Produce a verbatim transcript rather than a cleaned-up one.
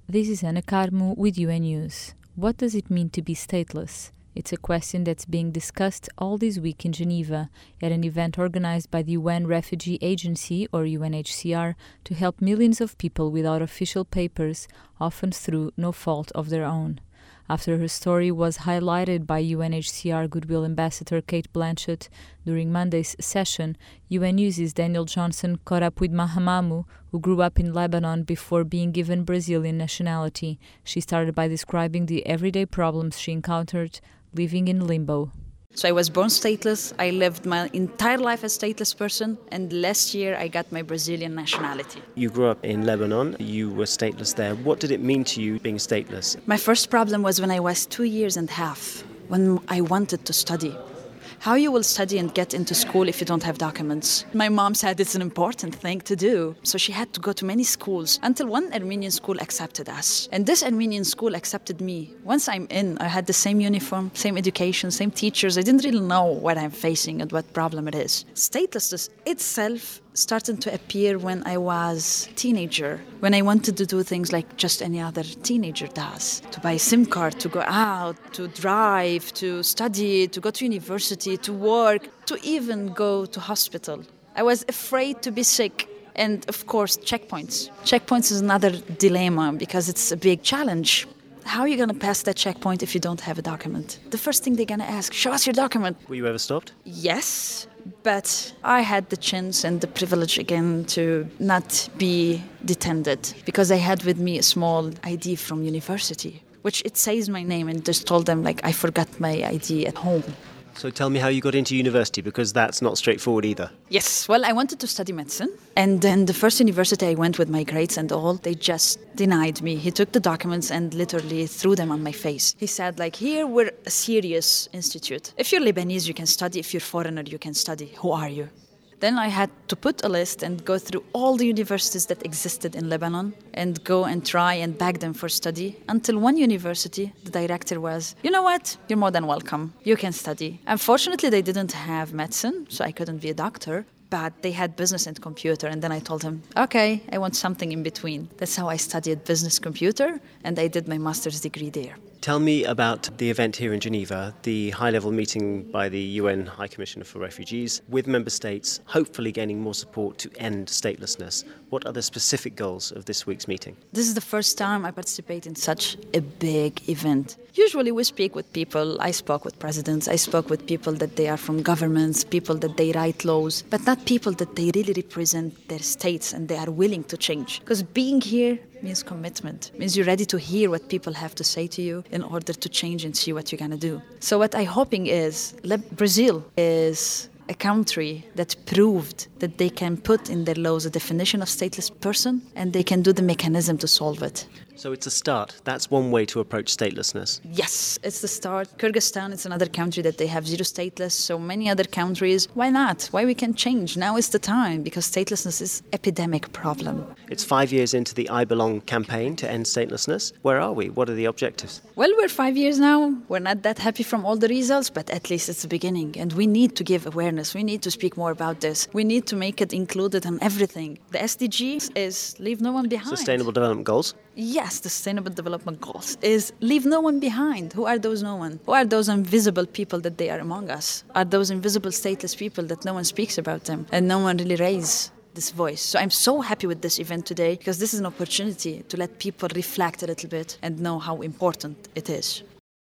This is Ana Carmo with U N News. What does it mean to be stateless? It's a question that's being discussed all this week in Geneva at an event organized by the U N Refugee Agency, or U N H C R, to help millions of people without official papers, often through no fault of their own. After her story was highlighted by U N H C R Goodwill Ambassador Kate Blanchett during Monday's session, U N News' Daniel Johnson caught up with Mahamamu, who grew up in Lebanon before being given Brazilian nationality. She started by describing the everyday problems she encountered living in limbo. So I was born stateless. I lived my entire life as a stateless person, and last year I got my Brazilian nationality. You grew up in Lebanon. You were stateless there. What did it mean to you being stateless? My first problem was when I was two years and a half, when I wanted to study. How you will study and get into school if you don't have documents? My mom said it's an important thing to do. So she had to go to many schools until one Armenian school accepted us. And this Armenian school accepted me. Once I'm in, I had the same uniform, same education, same teachers. I didn't really know what I'm facing and what problem it is. Statelessness itself started to appear when I was a teenager, when I wanted to do things like just any other teenager does. To buy a SIM card, to go out, to drive, to study, to go to university, to work, to even go to hospital. I was afraid to be sick. And of course, checkpoints. Checkpoints is another dilemma because it's a big challenge. How are you going to pass that checkpoint if you don't have a document? The first thing they're going to ask, show us your document. Were you ever stopped? Yes, but I had the chance and the privilege again to not be detained because I had with me a small I D from university, which it says my name, and just told them like I forgot my I D at home. So tell me how you got into university, because that's not straightforward either. Yes, well, I wanted to study medicine. And then the first university I went with my grades and all, they just denied me. He took the documents and literally threw them on my face. He said, like, here we're a serious institute. If you're Lebanese, you can study. If you're foreigner, you can study. Who are you? Then I had to put a list and go through all the universities that existed in Lebanon and go and try and beg them for study until one university, the director was, you know what, you're more than welcome. You can study. Unfortunately, they didn't have medicine, so I couldn't be a doctor. But they had business and computer. And then I told him, okay, I want something in between. That's how I studied business computer, and I did my master's degree there. Tell me about the event here in Geneva, the high-level meeting by the U N High Commissioner for Refugees, with member states hopefully gaining more support to end statelessness. What are the specific goals of this week's meeting? This is the first time I participate in such a big event. Usually we speak with people. I spoke with presidents. I spoke with people that they are from governments, people that they write laws, but not people that they really represent their states and they are willing to change. Because being here means commitment, means you're ready to hear what people have to say to you in order to change and see what you're going to do. So what I'm hoping is Brazil is a country that proved that they can put in their laws a definition of stateless person and they can do the mechanism to solve it. So it's a start. That's one way to approach statelessness. Yes, it's the start. Kyrgyzstan is another country that they have zero stateless. So many other countries. Why not? Why we can change? Now is the time, because statelessness is an epidemic problem. It's five years into the I Belong campaign to end statelessness. Where are we? What are the objectives? Well, we're five years now. We're not that happy from all the results, but at least it's the beginning. And we need to give awareness. We need to speak more about this. We need to make it included in everything. The S D Gs is leave no one behind. Sustainable Development Goals? Yes, the Sustainable Development Goals is leave no one behind. Who are those no one? Who are those invisible people that they are among us? Are those invisible stateless people that no one speaks about them and no one really raises this voice? So I'm so happy with this event today because this is an opportunity to let people reflect a little bit and know how important it is.